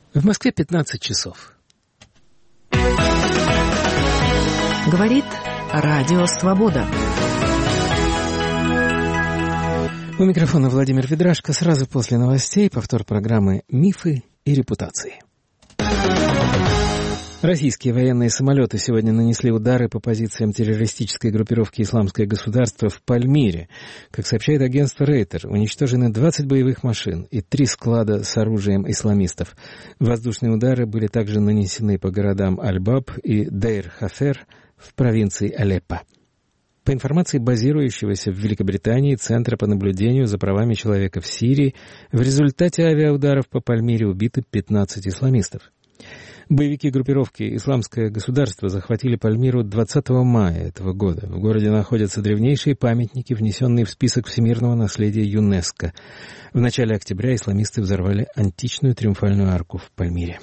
В Москве 15 часов. Говорит Радио Свобода. У микрофона Владимир Ведрашко. Сразу после новостей повтор программы «Мифы и репутации». Российские военные самолеты сегодня нанесли удары по позициям террористической группировки «Исламское государство» в Пальмире. Как сообщает агентство Рейтер, уничтожены 20 боевых машин и 3 склада с оружием исламистов. Воздушные удары были также нанесены по городам Аль-Баб и Дейр-Хафер в провинции Алеппо. По информации базирующегося в Великобритании Центра по наблюдению за правами человека в Сирии, в результате авиаударов по Пальмире убиты 15 исламистов. Боевики группировки «Исламское государство» захватили Пальмиру 20 мая этого года. В городе находятся древнейшие памятники, внесенные в список всемирного наследия ЮНЕСКО. В начале октября исламисты взорвали античную триумфальную арку в Пальмире.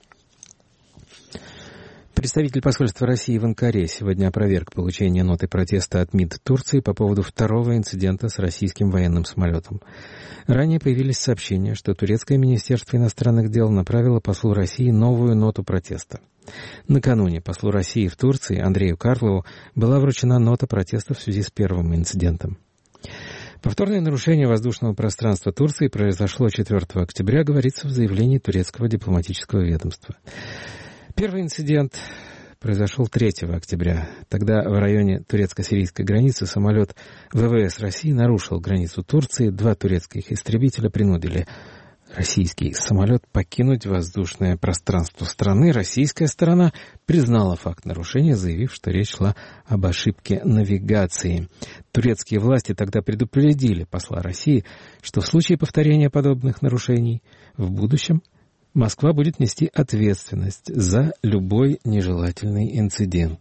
Представитель посольства России в Анкаре сегодня опроверг получение ноты протеста от МИД Турции по поводу второго инцидента с российским военным самолетом. Ранее появились сообщения, что турецкое министерство иностранных дел направило послу России новую ноту протеста. Накануне послу России в Турции Андрею Карлову была вручена нота протеста в связи с первым инцидентом. Повторное нарушение воздушного пространства Турции произошло 4 октября, говорится в заявлении турецкого дипломатического ведомства. Первый инцидент произошел 3 октября. Тогда в районе турецко-сирийской границы самолет ВВС России нарушил границу Турции. 2 турецких истребителя принудили российский самолет покинуть воздушное пространство страны. Российская сторона признала факт нарушения, заявив, что речь шла об ошибке навигации. Турецкие власти тогда предупредили посла России, что в случае повторения подобных нарушений в будущем Москва будет нести ответственность за любой нежелательный инцидент.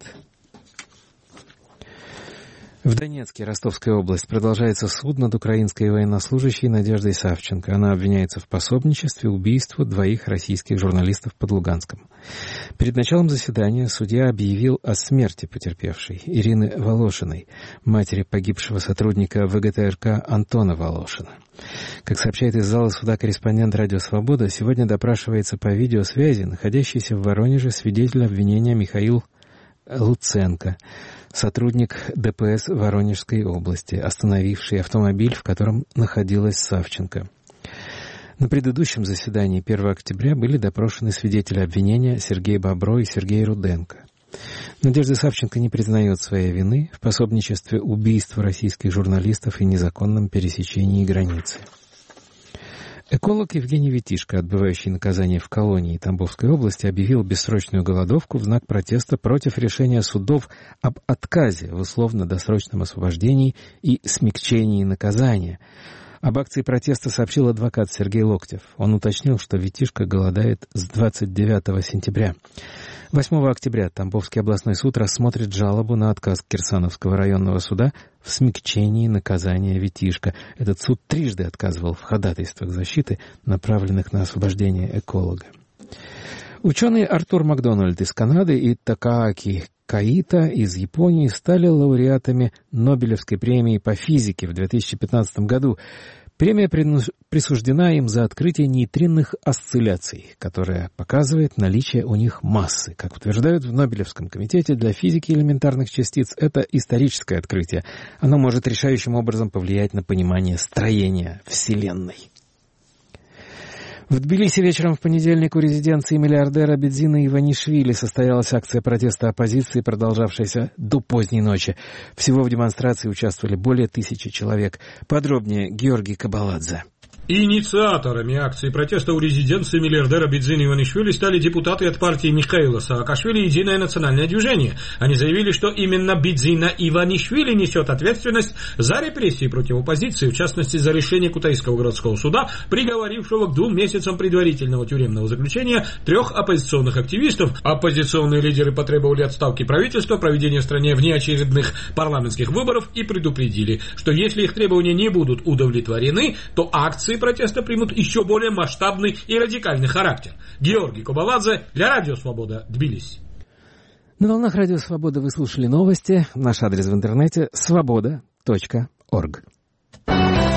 В Донецке, Ростовская область, продолжается суд над украинской военнослужащей Надеждой Савченко. Она обвиняется в пособничестве убийству 2 российских журналистов под Луганском. Перед началом заседания судья объявил о смерти потерпевшей Ирины Волошиной, матери погибшего сотрудника ВГТРК Антона Волошина. Как сообщает из зала суда корреспондент «Радио Свобода», сегодня допрашивается по видеосвязи находящийся в Воронеже свидетель обвинения Михаил Луценко, сотрудник ДПС Воронежской области, остановивший автомобиль, в котором находилась Савченко. На предыдущем заседании 1 октября были допрошены свидетели обвинения Сергей Бобро и Сергей Руденко. Надежда Савченко не признает своей вины в пособничестве убийству российских журналистов и незаконном пересечении границы. Эколог Евгений Витишко, отбывающий наказание в колонии Тамбовской области, объявил бессрочную голодовку в знак протеста против решения судов об отказе в условно-досрочном освобождении и смягчении наказания. Об акции протеста сообщил адвокат Сергей Локтев. Он уточнил, что Витишко голодает с 29 сентября. 8 октября Тамбовский областной суд рассмотрит жалобу на отказ Кирсановского районного суда в смягчении наказания Витишко. Этот суд трижды отказывал в ходатайствах защиты, направленных на освобождение эколога. Ученые Артур Макдональд из Канады и Такааки Каита из Японии стали лауреатами Нобелевской премии по физике в 2015 году. Премия присуждена им за открытие нейтринных осцилляций, которая показывает наличие у них массы. Как утверждают в Нобелевском комитете для физики элементарных частиц, это историческое открытие. Оно может решающим образом повлиять на понимание строения Вселенной. В Тбилиси вечером в понедельник у резиденции миллиардера Бедзина Иванишвили состоялась акция протеста оппозиции, продолжавшаяся до поздней ночи. Всего в демонстрации участвовали более 1000 человек. Подробнее Георгий Кабаладзе. Инициаторами акции протеста у резиденции миллиардера Бедзина Иванишвили стали депутаты от партии Михаила Саакашвили «Единое национальное движение». Они заявили, что именно Бедзина Иванишвили несет ответственность за репрессии против оппозиции, в частности, за решение Кутайского городского суда, приговорившего к 2 месяцам предварительного тюремного заключения 3 оппозиционных активистов. Оппозиционные лидеры потребовали отставки правительства, проведения в стране внеочередных парламентских выборов и предупредили, что если их требования не будут удовлетворены, то акции протеста примут еще более масштабный и радикальный характер. Георгий Кабаладзе для Радио Свобода, Тбилиси. На волнах Радио Свобода вы слушали новости. Наш адрес в интернете — svoboda.org.